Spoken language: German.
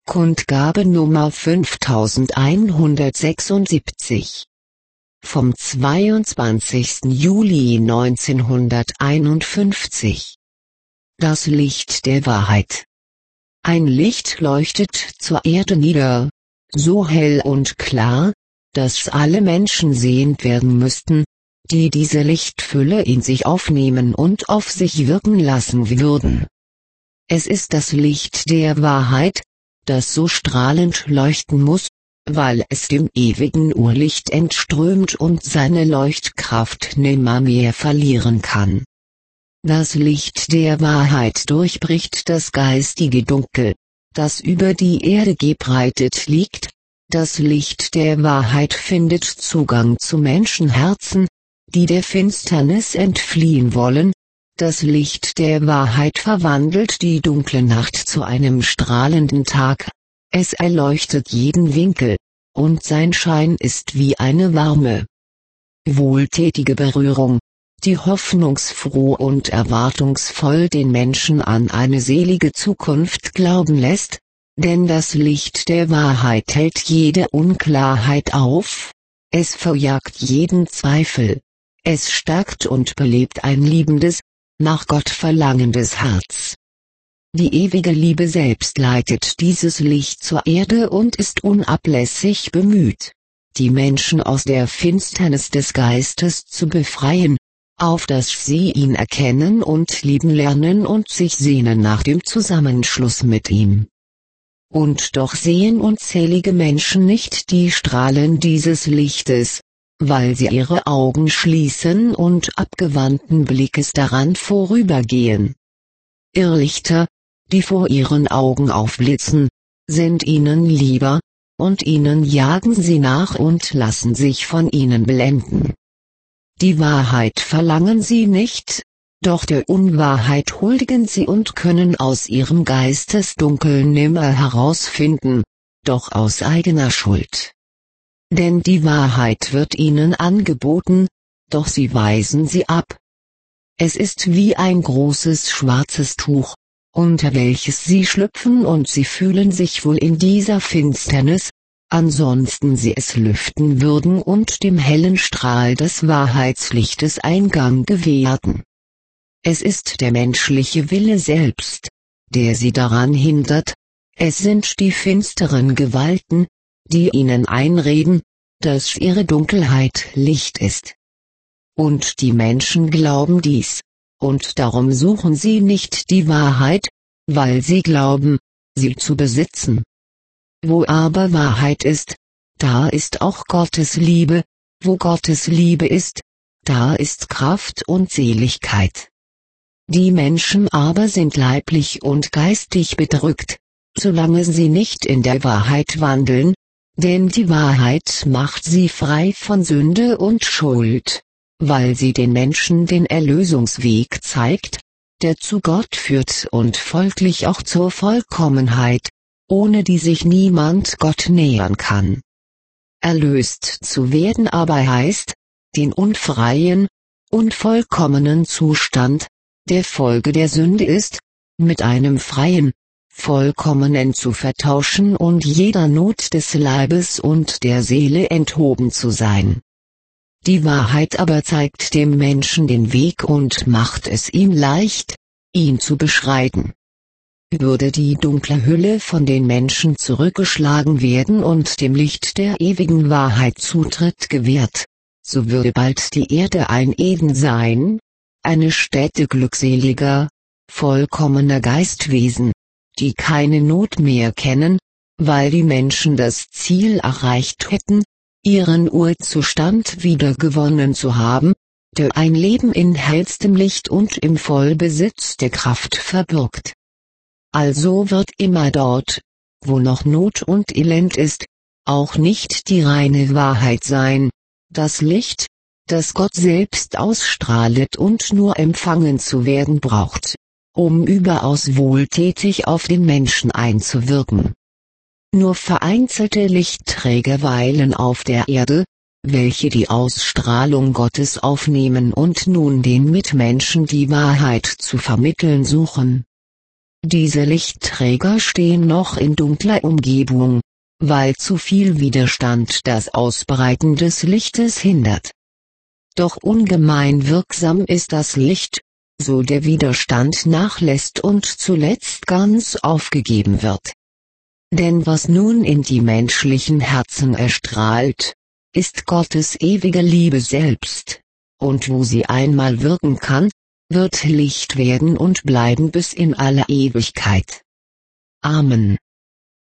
Kundgabe Nummer 5176. Vom 22. Juli 1951. Das Licht der Wahrheit. Ein Licht leuchtet zur Erde nieder, so hell und klar, dass alle Menschen sehend werden müssten, die diese Lichtfülle in sich aufnehmen und auf sich wirken lassen würden. Es ist das Licht der Wahrheit, das so strahlend leuchten muss, weil es dem ewigen Urlicht entströmt und seine Leuchtkraft nimmermehr verlieren kann. Das Licht der Wahrheit durchbricht das geistige Dunkel, das über die Erde gebreitet liegt. Das Licht der Wahrheit findet Zugang zu Menschenherzen, die der Finsternis entfliehen wollen. Das Licht der Wahrheit verwandelt die dunkle Nacht zu einem strahlenden Tag. Es erleuchtet jeden Winkel, und sein Schein ist wie eine warme, wohltätige Berührung, die hoffnungsfroh und erwartungsvoll den Menschen an eine selige Zukunft glauben lässt, denn das Licht der Wahrheit hält jede Unklarheit auf, es verjagt jeden Zweifel, es stärkt und belebt ein liebendes, nach Gott verlangendes Herz. Die ewige Liebe selbst leitet dieses Licht zur Erde und ist unablässig bemüht, die Menschen aus der Finsternis des Geistes zu befreien, auf dass sie ihn erkennen und lieben lernen und sich sehnen nach dem Zusammenschluss mit ihm. Und doch sehen unzählige Menschen nicht die Strahlen dieses Lichtes, weil sie ihre Augen schließen und abgewandten Blickes daran vorübergehen. Irrlichter, die vor ihren Augen aufblitzen, sind ihnen lieber, und ihnen jagen sie nach und lassen sich von ihnen blenden. Die Wahrheit verlangen sie nicht, doch der Unwahrheit huldigen sie und können aus ihrem Geistesdunkel nimmer herausfinden, doch aus eigener Schuld. Denn die Wahrheit wird ihnen angeboten, doch sie weisen sie ab. Es ist wie ein großes schwarzes Tuch, unter welches sie schlüpfen und sie fühlen sich wohl in dieser Finsternis, ansonsten sie es lüften würden und dem hellen Strahl des Wahrheitslichtes Eingang gewährten. Es ist der menschliche Wille selbst, der sie daran hindert, es sind die finsteren Gewalten, die ihnen einreden, dass ihre Dunkelheit Licht ist. Und die Menschen glauben dies, und darum suchen sie nicht die Wahrheit, weil sie glauben, sie zu besitzen. Wo aber Wahrheit ist, da ist auch Gottes Liebe, wo Gottes Liebe ist, da ist Kraft und Seligkeit. Die Menschen aber sind leiblich und geistig bedrückt, solange sie nicht in der Wahrheit wandeln, denn die Wahrheit macht sie frei von Sünde und Schuld, weil sie den Menschen den Erlösungsweg zeigt, der zu Gott führt und folglich auch zur Vollkommenheit, ohne die sich niemand Gott nähern kann. Erlöst zu werden aber heißt, den unfreien, unvollkommenen Zustand, der Folge der Sünde ist, mit einem freien, vollkommenen zu vertauschen und jeder Not des Leibes und der Seele enthoben zu sein. Die Wahrheit aber zeigt dem Menschen den Weg und macht es ihm leicht, ihn zu beschreiten. Würde die dunkle Hülle von den Menschen zurückgeschlagen werden und dem Licht der ewigen Wahrheit Zutritt gewährt, so würde bald die Erde ein Eden sein, eine Stätte glückseliger, vollkommener Geistwesen, die keine Not mehr kennen, weil die Menschen das Ziel erreicht hätten, ihren Urzustand wiedergewonnen zu haben, der ein Leben in hellstem Licht und im Vollbesitz der Kraft verbirgt. Also wird immer dort, wo noch Not und Elend ist, auch nicht die reine Wahrheit sein, das Licht, das Gott selbst ausstrahlet und nur empfangen zu werden braucht, um überaus wohltätig auf den Menschen einzuwirken. Nur vereinzelte Lichtträger weilen auf der Erde, welche die Ausstrahlung Gottes aufnehmen und nun den Mitmenschen die Wahrheit zu vermitteln suchen. Diese Lichtträger stehen noch in dunkler Umgebung, weil zu viel Widerstand das Ausbreiten des Lichtes hindert. Doch ungemein wirksam ist das Licht, so der Widerstand nachlässt und zuletzt ganz aufgegeben wird. Denn was nun in die menschlichen Herzen erstrahlt, ist Gottes ewige Liebe selbst, und wo sie einmal wirken kann, wird Licht werden und bleiben bis in alle Ewigkeit. Amen.